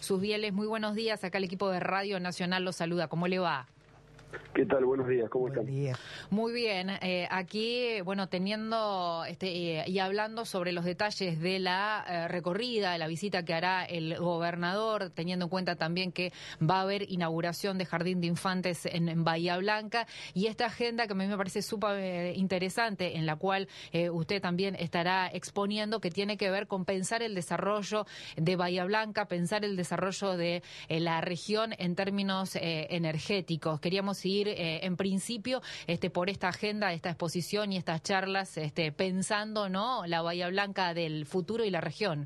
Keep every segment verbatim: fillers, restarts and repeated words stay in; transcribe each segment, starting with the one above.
Susbieles, muy buenos días. Acá el equipo de Radio Nacional los saluda. ¿Cómo le va? ¿Qué tal? Buenos días, ¿cómo Buen están? Día. Muy bien, eh, aquí, bueno, teniendo este, eh, y hablando sobre los detalles de la eh, recorrida, de la visita que hará el gobernador, teniendo en cuenta también que va a haber inauguración de Jardín de Infantes en, en Bahía Blanca, y esta agenda que a mí me parece súper eh, interesante, en la cual eh, usted también estará exponiendo, que tiene que ver con pensar el desarrollo de Bahía Blanca, pensar el desarrollo de eh, la región en términos eh, energéticos. Queríamos ir eh, en principio este por esta agenda, esta exposición y estas charlas, este pensando, ¿no?, la Bahía Blanca del futuro y la región.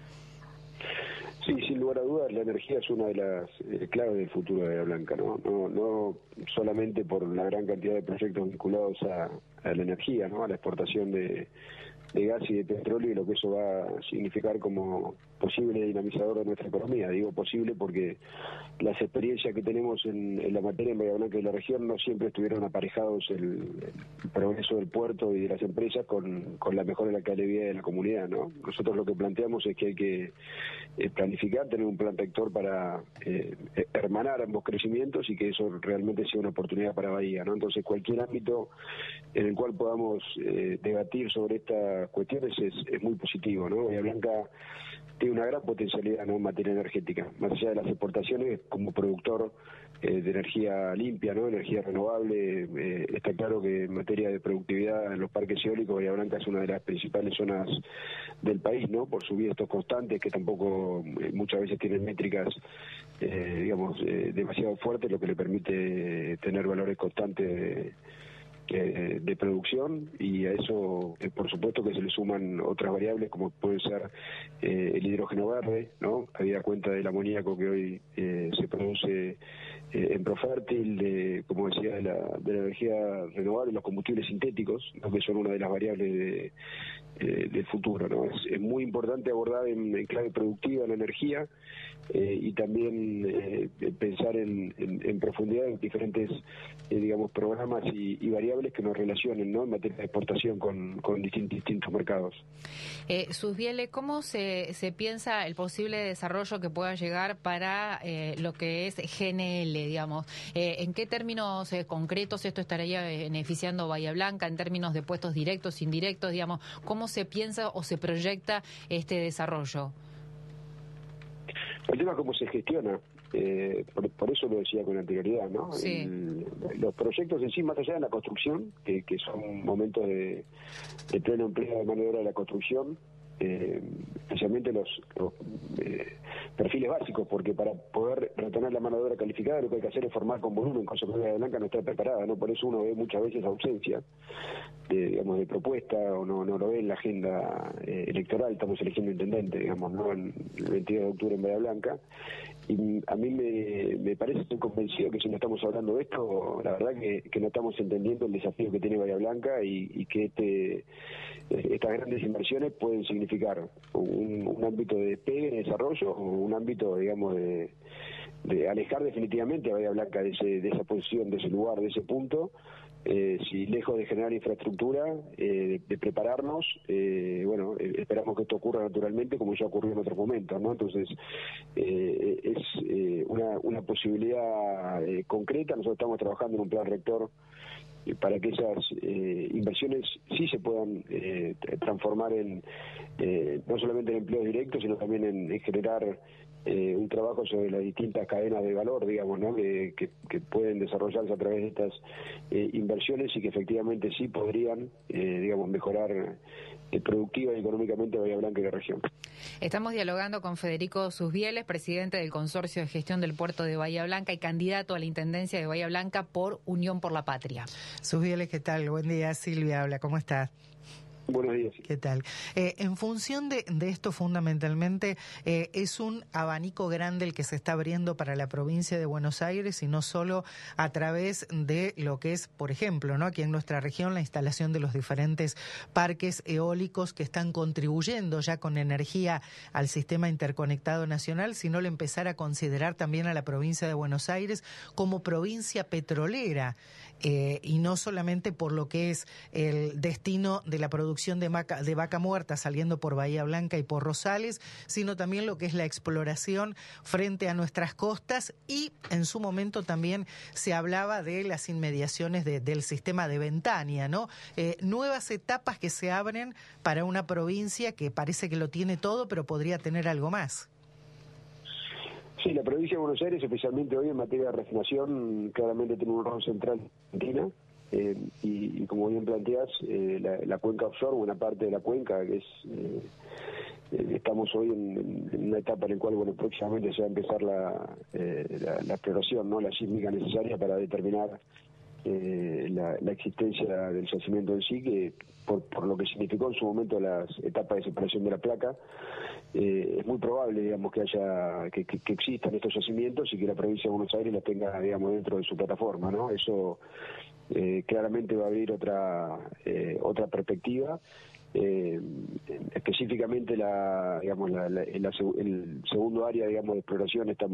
Sí, sin lugar a dudas, la energía es una de las eh, claves del futuro de Bahía Blanca, ¿no? No, no solamente por la gran cantidad de proyectos vinculados a, a la energía, ¿no?, a la exportación de, de gas y de petróleo, y lo que eso va a significar como posible dinamizador de nuestra economía. Digo posible porque las experiencias que tenemos en, en la materia en Bahía Blanca y la región no siempre estuvieron aparejados el, el progreso del puerto y de las empresas con, con la mejora de la calidad de vida de la comunidad, ¿no? Nosotros lo que planteamos es que hay que eh, planificar, tener un plan rector para eh, hermanar ambos crecimientos y que eso realmente sea una oportunidad para Bahía, ¿no? Entonces cualquier ámbito en el cual podamos eh, debatir sobre estas cuestiones es, es muy positivo, ¿no? Bahía Blanca tiene una gran potencialidad, ¿no?, en materia energética, más allá de las exportaciones, como productor eh, de energía limpia, ¿no?, energía renovable. Eh, está claro que en materia de productividad en los parques eólicos, Bahía Blanca es una de las principales zonas del país, ¿no?, por sus vientos constantes, que tampoco eh, muchas veces tienen métricas eh, digamos eh, demasiado fuertes, lo que le permite tener valores constantes de, Eh, de producción, y a eso eh, por supuesto que se le suman otras variables como puede ser eh, el hidrógeno verde, ¿no?, habida cuenta del amoníaco que hoy eh, se produce eh, en Profértil, de, como decía, de la, de la energía renovable, los combustibles sintéticos, ¿no?, que son una de las variables de, eh, del futuro, ¿no? Es, es muy importante abordar en, en clave productiva la energía eh, y también eh, pensar en, en, en profundidad en diferentes eh, digamos programas y, y variables que nos relacionen, ¿no?, en materia de exportación con, con distintos, distintos mercados. Eh, Susbiele, ¿cómo se, se piensa el posible desarrollo que pueda llegar para eh, lo que es G N L, digamos? Eh, ¿En qué términos eh, concretos esto estaría beneficiando Bahía Blanca, en términos de puestos directos, indirectos, digamos? ¿Cómo se piensa o se proyecta este desarrollo? El tema es cómo se gestiona, eh, por, por eso lo decía con anterioridad, ¿no? Sí. El, los proyectos en sí, más allá de la construcción, que, que son momentos de, de pleno empleo de mano de obra de la construcción, eh, especialmente los, los eh, perfiles básicos, porque para poder retener la mano de obra calificada lo que hay que hacer es formar con volumen, cosa que Bahía Blanca no está preparada, ¿no? Por eso uno ve muchas veces ausencia de, digamos, de propuesta, o no, no lo ve en la agenda eh, electoral. Estamos eligiendo intendente, digamos, ¿no?, en el veintidós de octubre en Bahía Blanca, y a mí me, me parece, estoy convencido que si no estamos hablando de esto, la verdad que, que no estamos entendiendo el desafío que tiene Bahía Blanca, y, y que este estas grandes inversiones pueden significar un, un ámbito de despegue, de desarrollo, o un ámbito, digamos, de, de alejar definitivamente a Bahía Blanca de, ese, de esa posición, de ese lugar, de ese punto. Eh, si lejos de generar infraestructura, eh, de, de prepararnos, eh, bueno, eh, esperamos que esto ocurra naturalmente, como ya ocurrió en otros momentos, ¿no? Entonces, eh, es eh, una, una posibilidad eh, concreta. Nosotros estamos trabajando en un plan rector eh, para que esas eh, inversiones sí se puedan eh, transformar en, eh, no solamente en empleos directos, sino también en, en generar Eh, un trabajo sobre las distintas cadenas de valor, digamos, ¿no?, que, que, que pueden desarrollarse a través de estas eh, inversiones, y que efectivamente sí podrían, eh, digamos, mejorar eh, productiva y económicamente Bahía Blanca y la región. Estamos dialogando con Federico Susbieles, presidente del Consorcio de Gestión del Puerto de Bahía Blanca y candidato a la Intendencia de Bahía Blanca por Unión por la Patria. Susbieles, ¿qué tal? Buen día, Silvia habla, ¿cómo estás? Buenos días. ¿Qué tal? Eh, en función de, de esto, fundamentalmente, eh, es un abanico grande el que se está abriendo para la provincia de Buenos Aires, y no solo a través de lo que es, por ejemplo, ¿no?, aquí en nuestra región, la instalación de los diferentes parques eólicos que están contribuyendo ya con energía al sistema interconectado nacional, sino el empezar a considerar también a la provincia de Buenos Aires como provincia petrolera, eh, y no solamente por lo que es el destino de la producción producción de vaca, de vaca muerta saliendo por Bahía Blanca y por Rosales, sino también lo que es la exploración frente a nuestras costas, y en su momento también se hablaba de las inmediaciones de, del sistema de Ventania, ¿no? Eh, nuevas etapas que se abren para una provincia que parece que lo tiene todo, pero podría tener algo más. Sí, la provincia de Buenos Aires, especialmente hoy en materia de refinación, claramente tiene un rol central en Argentina, eh, y, y como bien planteas, eh, la, la cuenca offshore, una parte de la cuenca, que es eh, eh, estamos hoy en, en una etapa en la cual, bueno, próximamente se va a empezar la, eh, la, la exploración, ¿no?, la sísmica necesaria para determinar eh, la, la existencia del yacimiento en sí, que por, por lo que significó en su momento las etapas de separación de la placa, eh, es muy probable, digamos, que haya que, que, que existan estos yacimientos y que la provincia de Buenos Aires los tenga, digamos, dentro de su plataforma, ¿no? Eso eh, claramente va a abrir otra eh, otra perspectiva. Eh, específicamente la, digamos, la, la, la, el segundo área, digamos, de exploración está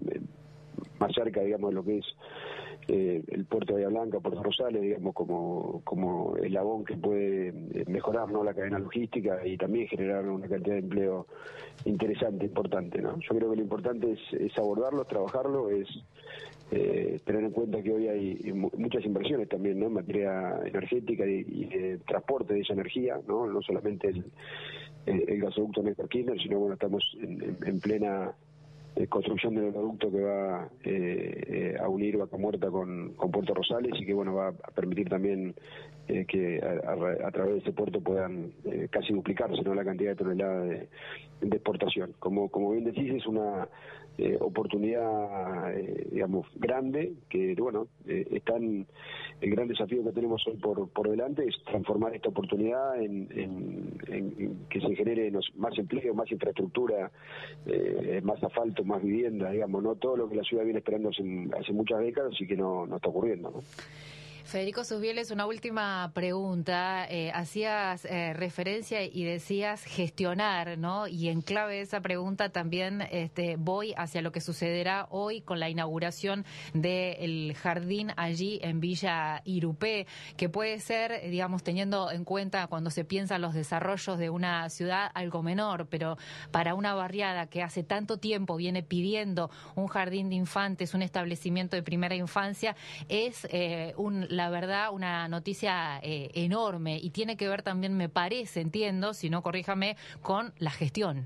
más cerca, digamos, de lo que es eh, el puerto de Bahía Blanca, Puerto Rosales, digamos, como como eslabón que puede mejorar, ¿no?, la cadena logística y también generar una cantidad de empleo interesante, importante, ¿no? Yo creo que lo importante es, es abordarlo, trabajarlo, es eh, tener en cuenta que hoy hay muchas inversiones también, ¿no?, en materia energética y, y de transporte de esa energía, ¿no? No solamente el, el, el gasoducto Néstor Kirchner, sino, bueno, estamos en, en, en plena Eh, construcción del gasoducto que va eh, eh, a unir Vaca Muerta con, con Puerto Rosales y que, bueno, va a permitir también eh, que a, a, a través de ese puerto puedan eh, casi duplicarse, ¿no?, la cantidad de toneladas de, de exportación. Como como bien decís, es una eh, oportunidad, eh, digamos, grande, que, bueno, eh, están, el gran desafío que tenemos hoy por, por delante es transformar esta oportunidad en, en, en, en que se genere más empleo, más infraestructura, eh, más asfalto, más vivienda, digamos, no todo lo que la ciudad viene esperando hace, hace muchas décadas y que no, no está ocurriendo, ¿no? Federico Susbieles, una última pregunta. Eh, hacías eh, referencia y decías gestionar, ¿no? Y en clave de esa pregunta también este, voy hacia lo que sucederá hoy con la inauguración del jardín allí en Villa Irupé, que puede ser, digamos, teniendo en cuenta cuando se piensan los desarrollos de una ciudad, algo menor, pero para una barriada que hace tanto tiempo viene pidiendo un jardín de infantes, un establecimiento de primera infancia, es eh, un la verdad, una noticia eh, enorme y tiene que ver también, me parece, entiendo, si no, corríjame, con la gestión.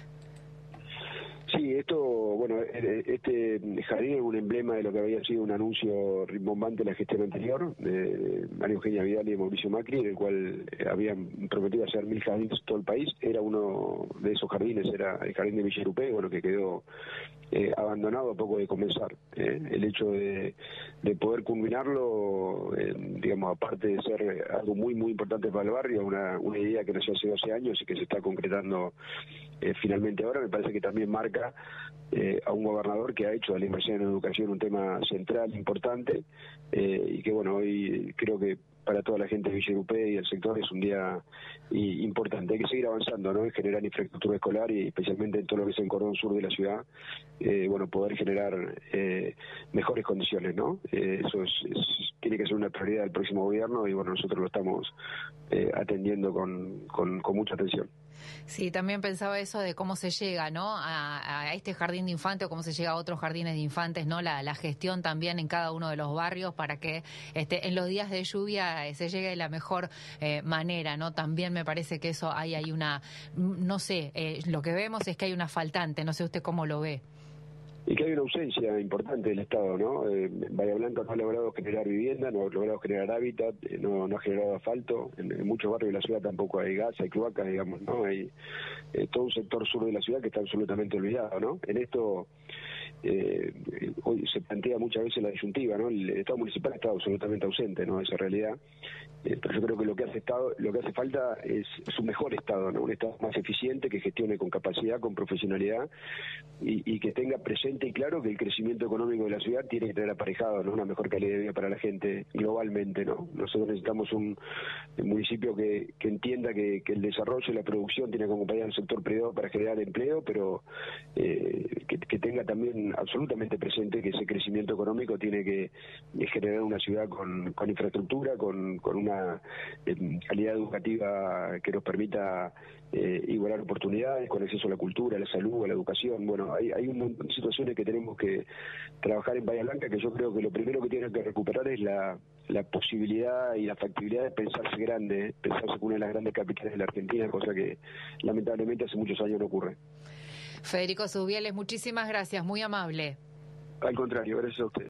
Sí, esto, bueno, este jardín es un emblema de lo que había sido un anuncio rimbombante de la gestión anterior, de María Eugenia Vidal y de Mauricio Macri, en el cual habían prometido hacer mil jardines en todo el país. Era uno de esos jardines, era el jardín de Villa Irupé, bueno, que quedó eh, abandonado a poco de comenzar. Eh, el hecho de, de poder culminarlo, eh, digamos, aparte de ser algo muy, muy importante para el barrio, una, una idea que nació hace doce años y que se está concretando eh, finalmente ahora, me parece que también marca Eh, a un gobernador que ha hecho de la inversión en educación un tema central, importante, eh, y que, bueno, hoy creo que para toda la gente de Villa Irupé y el sector es un día y, importante. Hay que seguir avanzando, ¿no?, en generar infraestructura escolar y especialmente en todo lo que es el cordón sur de la ciudad, eh, bueno, poder generar eh, mejores condiciones, ¿no? Eh, eso es, es, tiene que ser una prioridad del próximo gobierno y, bueno, nosotros lo estamos eh, atendiendo con, con, con mucha atención. Sí, también pensaba eso de cómo se llega, ¿no?, a, a este jardín de infantes o cómo se llega a otros jardines de infantes, ¿no? La, la gestión también en cada uno de los barrios para que este, en los días de lluvia eh, se llegue de la mejor eh, manera, ¿no? También me parece que eso hay, hay una, no sé, eh, lo que vemos es que hay una faltante, no sé usted cómo lo ve. Y que hay una ausencia importante del Estado, ¿no? Eh, Bahía Blanca no ha logrado generar vivienda, no ha logrado generar hábitat, eh, no, no ha generado asfalto. En, en muchos barrios de la ciudad tampoco hay gas, hay cloacas, digamos, ¿no? Hay eh, todo un sector sur de la ciudad que está absolutamente olvidado, ¿no? En esto eh, hoy se plantea muchas veces la disyuntiva, ¿no? El Estado municipal está absolutamente ausente, ¿no?, de esa realidad. Eh, pero yo creo que lo que hace estado, lo que hace falta es su mejor Estado, ¿no? Un Estado más eficiente, que gestione con capacidad, con profesionalidad y, y que tenga presente y claro que el crecimiento económico de la ciudad tiene que tener aparejado, ¿no?, una mejor calidad de vida para la gente globalmente, ¿no? Nosotros necesitamos un, un municipio que, que entienda que, que el desarrollo y la producción tiene que acompañar al sector privado para generar empleo, pero eh, que, que tenga tenga también absolutamente presente que ese crecimiento económico tiene que generar una ciudad con, con infraestructura, con, con una eh, calidad educativa que nos permita eh, igualar oportunidades, con acceso a la cultura, a la salud, a la educación. Bueno, hay, hay un montón de situaciones que tenemos que trabajar en Bahía Blanca, que yo creo que lo primero que tienen que recuperar es la, la posibilidad y la factibilidad de pensarse grande, pensarse como una de las grandes capitales de la Argentina, cosa que lamentablemente hace muchos años no ocurre. Federico Zubiales, muchísimas gracias, muy amable. Al contrario, gracias a usted.